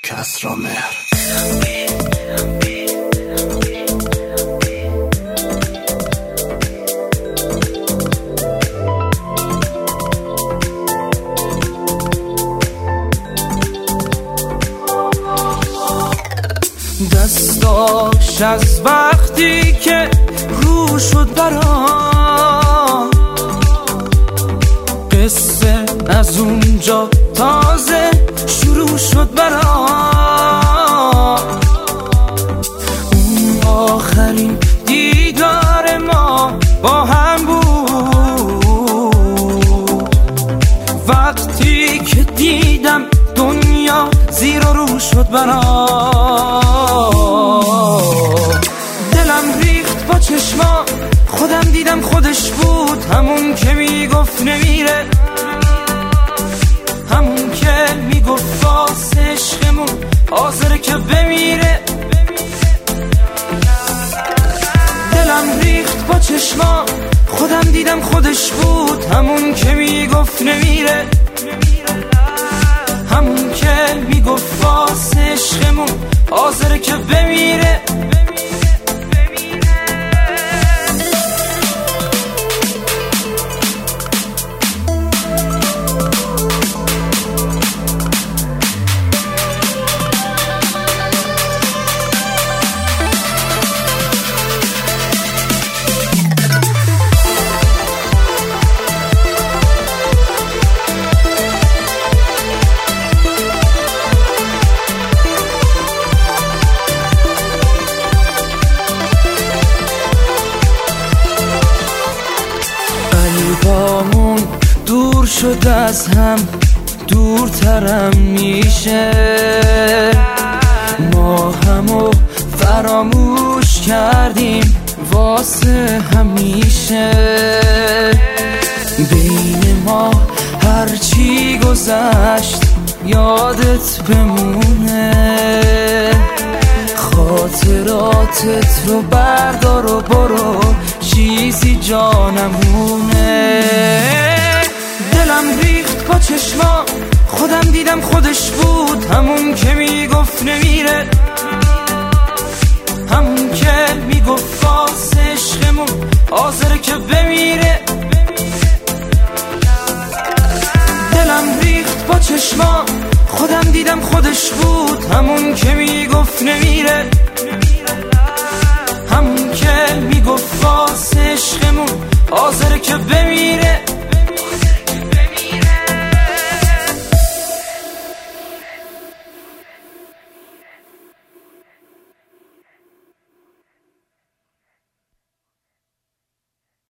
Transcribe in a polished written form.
کسری مهر. دستاش از وقتی که رو شد برام، قصه از اونجا تازه شروع شد برام. اون آخرین دیدار ما با هم بود، وقتی که دیدم دنیا زیر و رو شد برام. دلم ریخت با چشما، خودم دیدم خودش بود، همون که میگفت نمیره، همون که میگفت واسه عشقمون حاضره که بمیره. دلم ریخت با چشما، خودم دیدم خودش بود، همون که میگفت نمیره، همون که میگفت واسه عشقمون حاضره که بمیره. قلبامون دور شد از هم، دورترم میشه، ما همو فراموش کردیم واسه همیشه. بین ما هرچی گذشت یادت بمونه، خاطراتت رو بردار و برو، چیزی جانمونه. دلم ریخت با چشما، خودم دیدم خودش بود، همون که میگفت نمیره، همون که میگفت واسه عشقمون حاضره که بمیره. دلم ریخت با چشما، خودم دیدم خودش بود، همون که میگفت نمیره، همون که میگفت واسه عشقمون حاضره که بمیره.